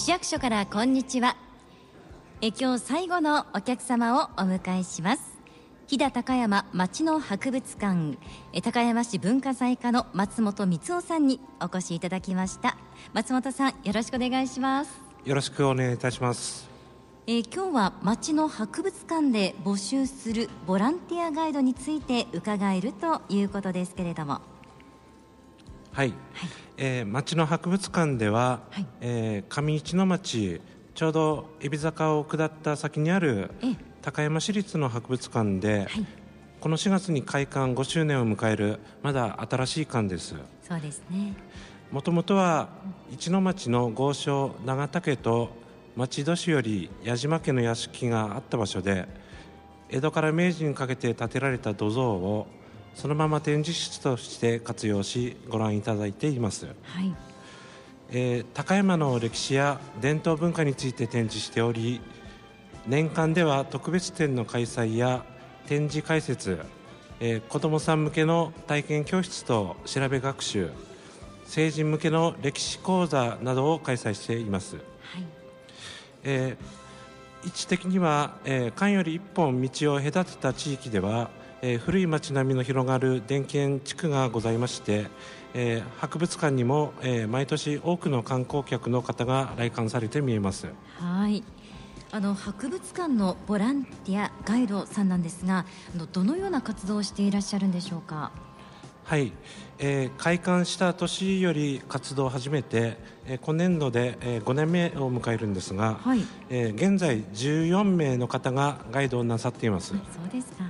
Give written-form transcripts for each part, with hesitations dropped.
市役所からこんにちは。今日最後のお客様をお迎えします。飛騨高山町の博物館、高山市文化財課の松本光夫さんにお越しいただきました。松本さん、よろしくお願いします。 よろしくお願いいたします。 今日は町の博物館で募集するボランティアガイドについて伺えるということですけれども。 はい、町の博物館では、上市の町、ちょうど海老坂を下った先にある高山市立の博物館で、この4月に開館5周年を迎えるまだ新しい館です。 そうですね。 もともとは市の町の豪商長田家と町年より矢島家の屋敷があった場所で、江戸から明治にかけて建てられた土蔵をそのまま展示室として活用しご覧いただいています。高山の歴史や伝統文化について展示しており、年間では特別展の開催や展示解説、子どもさん向けの体験教室と調べ学習、成人向けの歴史講座などを開催しています。位置的には、間より一本道を隔てた地域では、古い町並みの広がる田園地区がございまして、博物館にも、毎年多くの観光客の方が来館されて見えます。 博物館のボランティアガイドさんなんですが、どのような活動をしていらっしゃるんでしょうか。 開館した年より活動を始めて、今年度で、5年目を迎えるんですが、現在14名の方がガイドをなさっています。 そうですか。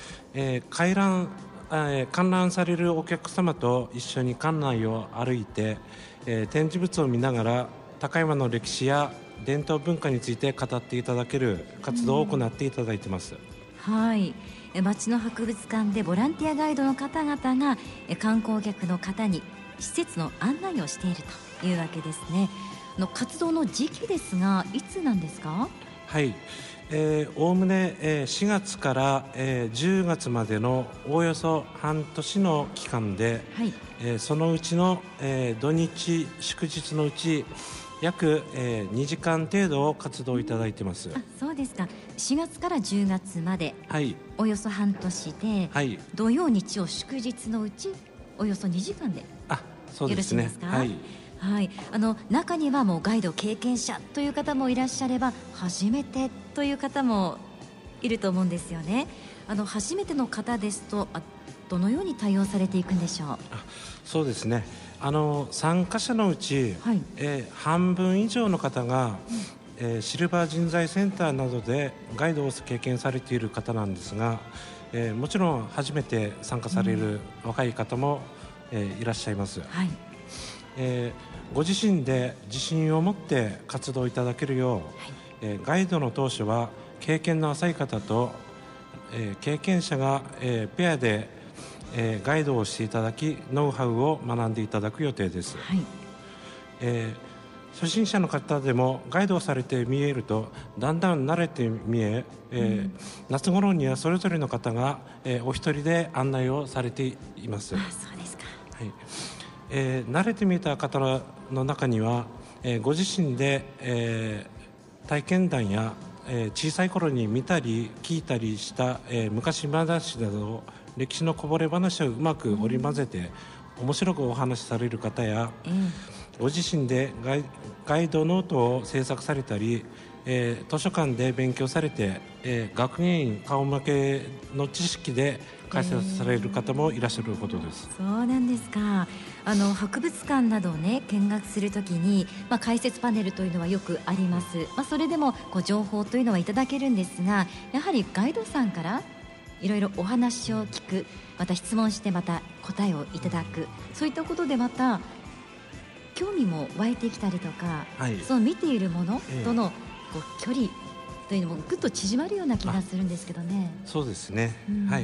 観覧されるお客様と一緒に館内を歩いて、展示物を見ながら高山の歴史や伝統文化について語っていただける活動を行っていただいています。 町の博物館でボランティアガイドの方々が観光客の方に施設の案内をしているというわけですね。活動の時期ですが、いつなんですか。 おおむね4月から10月までのおおよそ半年の期間で、そのうちの土日祝日のうち約2時間程度を活動いただいています。 そうですか。4月から10月まで、およそ半年で、土曜日曜祝日のうちおよそ2時間でそうですね。 よろしいですか。中にはもうガイド経験者という方もいらっしゃれば、初めてという方もいると思うんですよね。初めての方ですとどのように対応されていくんでしょう。 そうですね。参加者のうち、半分以上の方が、シルバー人材センターなどでガイドを経験されている方なんですが、もちろん初めて参加される若い方も、いらっしゃいます。ご自身で自信を持って活動いただけるよう、ガイドの当初は経験の浅い方と、経験者が、ペアで、ガイドをしていただき、ノウハウを学んでいただく予定です。初心者の方でもガイドをされて見えるとだんだん慣れて見え、夏頃にはそれぞれの方が、お一人で案内をされています。 そうですか。 慣れてみた方の中には、ご自身で、体験談や、小さい頃に見たり聞いたりした、昔話など歴史のこぼれ話をうまく織り交ぜて面白くお話しされる方や、ご自身でガイドノートを制作されたり、図書館で勉強されて、学芸員顔負けの知識で解説される方もいらっしゃることです。 そうなんですか。博物館などを見学するときに、解説パネルというのはよくあります。それでも情報というのはいただけるんですが、やはりガイドさんからいろいろお話を聞く、また質問してまた答えをいただく、そういったことでまた興味も湧いてきたりとか、その見ているものとの距離というのもぐっと縮まるような気がするんですけどね。 そうですね。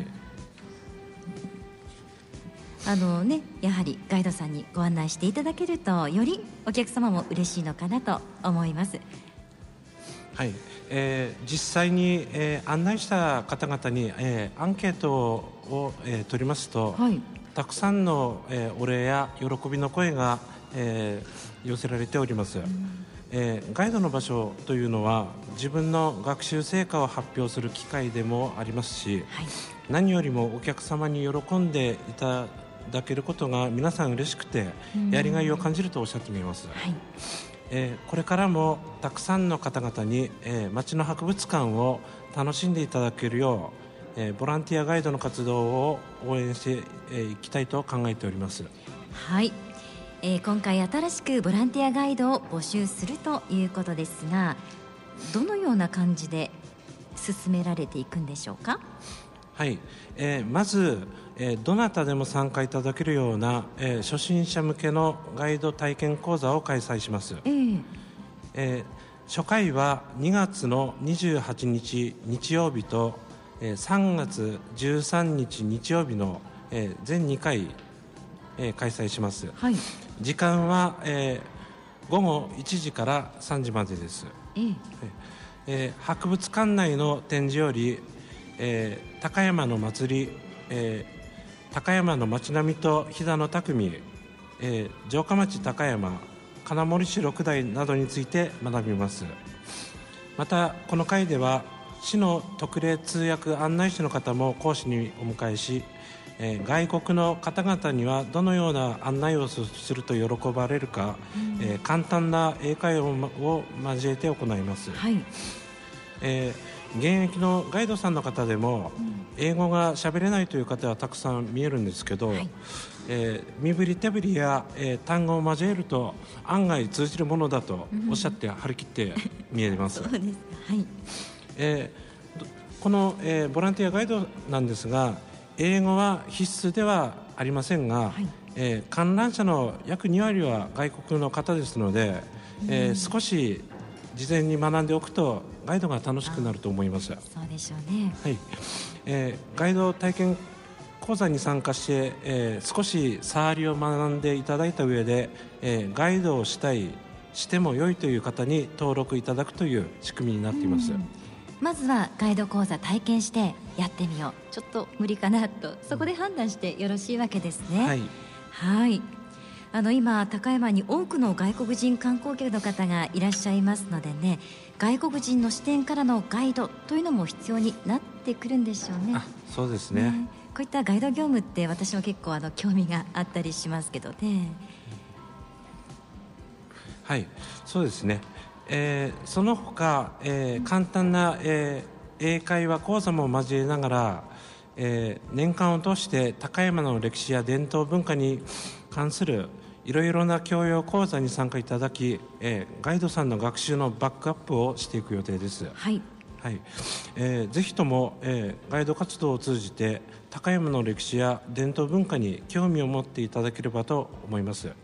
やはりガイドさんにご案内していただけると、よりお客様も嬉しいのかなと思います。 実際に、案内した方々に、アンケートを、取りますと、たくさんの、お礼や喜びの声が、寄せられております。 ガイドの場所というのは自分の学習成果を発表する機会でもありますし、 はい、 何よりもお客様に喜んでいただけることが皆さん嬉しくてやりがいを感じるとおっしゃってみます。 はい、 これからもたくさんの方々に、町の博物館を楽しんでいただけるよう、ボランティアガイドの活動を応援していきたいと考えております。 はい、今回新しくボランティアガイドを募集するということですが、どのような感じで進められていくんでしょうか。 はい、まず、どなたでも参加いただけるような、初心者向けのガイド体験講座を開催します。初回は2月の28日日曜日と、3月13日日曜日の、全2回、開催します。 はい、 時間は、午後1時から3時までです。博物館内の展示より、高山の祭り、高山の町並みと飛騨の匠、城下町高山、金森市六代などについて学びます。またこの会では市の特例通訳案内士の方も講師にお迎えし、外国の方々にはどのような案内をすると喜ばれるか、簡単な英会話を交えて行います。 はい、 現役のガイドさんの方でも、英語が喋れないという方はたくさん見えるんですけど、はい、身振り手振りや、単語を交えると案外通じるものだとおっしゃって張り切って見えます。 そうです、はい、 この、ボランティアガイドなんですが、英語は必須ではありませんが、はい、観覧者の約2割は外国の方ですので、少し事前に学んでおくとガイドが楽しくなると思います。 そうでしょうね。 はい、ガイド体験講座に参加して、少し触りを学んでいただいた上で、ガイドをしても良いという方に登録いただくという仕組みになっています。 まずはガイド講座体験してやってみよう、ちょっと無理かなと、そこで判断してよろしいわけですね。はい、はい、今高山に多くの外国人観光客の方がいらっしゃいますのでね、外国人の視点からのガイドというのも必要になってくるんでしょうね。 そうですね。 こういったガイド業務って私も結構興味があったりしますけどね。 はい、そうですね。その他、簡単な、英会話講座も交えながら、年間を通して高山の歴史や伝統文化に関するいろいろな教養講座に参加いただき、ガイドさんの学習のバックアップをしていく予定です。 はい、 はい、ぜひとも、ガイド活動を通じて高山の歴史や伝統文化に興味を持っていただければと思います。はい、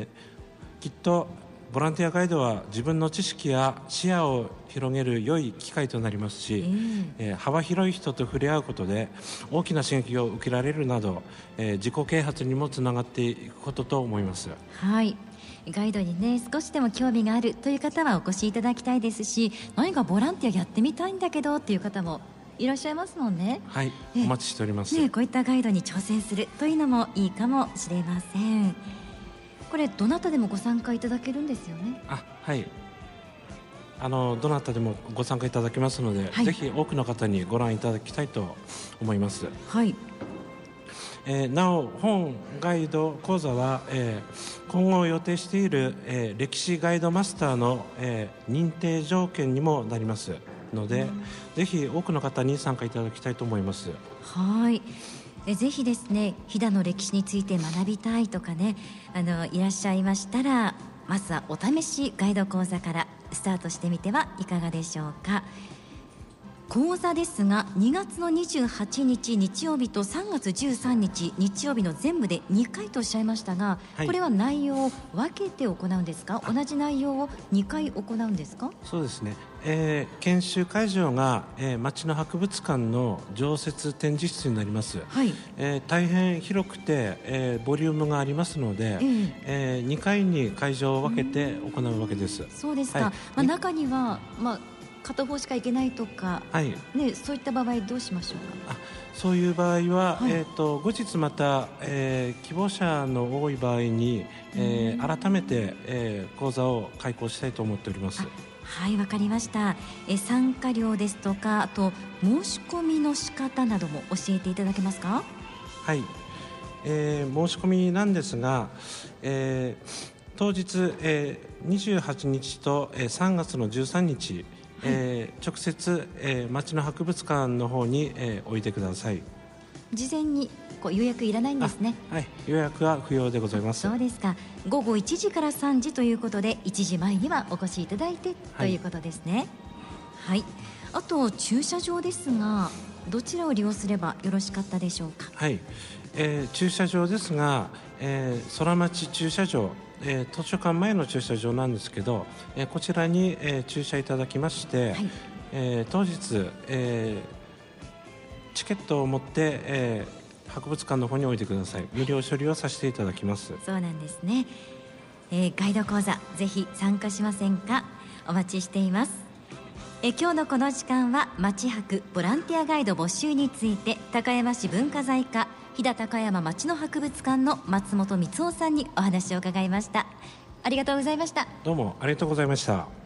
きっとボランティアガイドは自分の知識や視野を広げる良い機会となりますし、幅広い人と触れ合うことで大きな刺激を受けられるなど、自己啓発にもつながっていくことと思います。 はい、ガイドにね少しでも興味があるという方はお越しいただきたいですし、何かボランティアやってみたいんだけどっていう方もいらっしゃいますもんね。 はい、お待ちしております。 こういったガイドに挑戦するというのもいいかもしれません。これどなたでもご参加いただけるんですよね。 はい、どなたでもご参加いただけますので、はい、ぜひ多くの方にご覧いただきたいと思います。 はい、 なお本ガイド講座は、今後予定している、歴史ガイドマスターの、認定条件にもなりますので、ぜひ多くの方に参加いただきたいと思います。 はい、ぜひですね、飛騨の歴史について学びたいとかね、いらっしゃいましたら、まずはお試しガイド講座からスタートしてみてはいかがでしょうか。講座ですが2月の28日日曜日と3月13日日曜日の全部で2回とおっしゃいましたが、はい、これは内容を分けて行うんですか、同じ内容を2回行うんですか。 そうですね、研修会場が、町の博物館の常設展示室になります。はい、大変広くて、ボリュームがありますので、2回に会場を分けて行うわけです。 そうですか。はい、中には、 片方しか行けないとか、 はい、 そういった場合どうしましょうか？ そういう場合は、 はい、 後日また、希望者の多い場合に、改めて、講座を開講したいと思っております。 はい、わかりました。参加料ですとか、あと申し込みの仕方なども教えていただけますか？ はい、申し込みなんですが、当日、28日と、3月の13日、直接、町の博物館の方に、おいでください。 事前に予約いらないんですね。 はい、予約は不要でございます。 そうですか。午後1時から3時ということで、1時前にはお越しいただいてということですね。はい、あと駐車場ですが、どちらを利用すればよろしかったでしょうか？ はい、駐車場ですが、空町駐車場、図書館前の駐車場なんですけど、こちらに、駐車いただきまして、 はい、 当日、チケットを持って、博物館の方においてください。無料処理をさせていただきます。 そうなんですね。ガイド講座ぜひ参加しませんか？お待ちしています。今日のこの時間は町博ボランティアガイド募集について、高山市文化財課飛騨高山町の博物館の松本光夫さんにお話を伺いました。ありがとうございました。 どうもありがとうございました。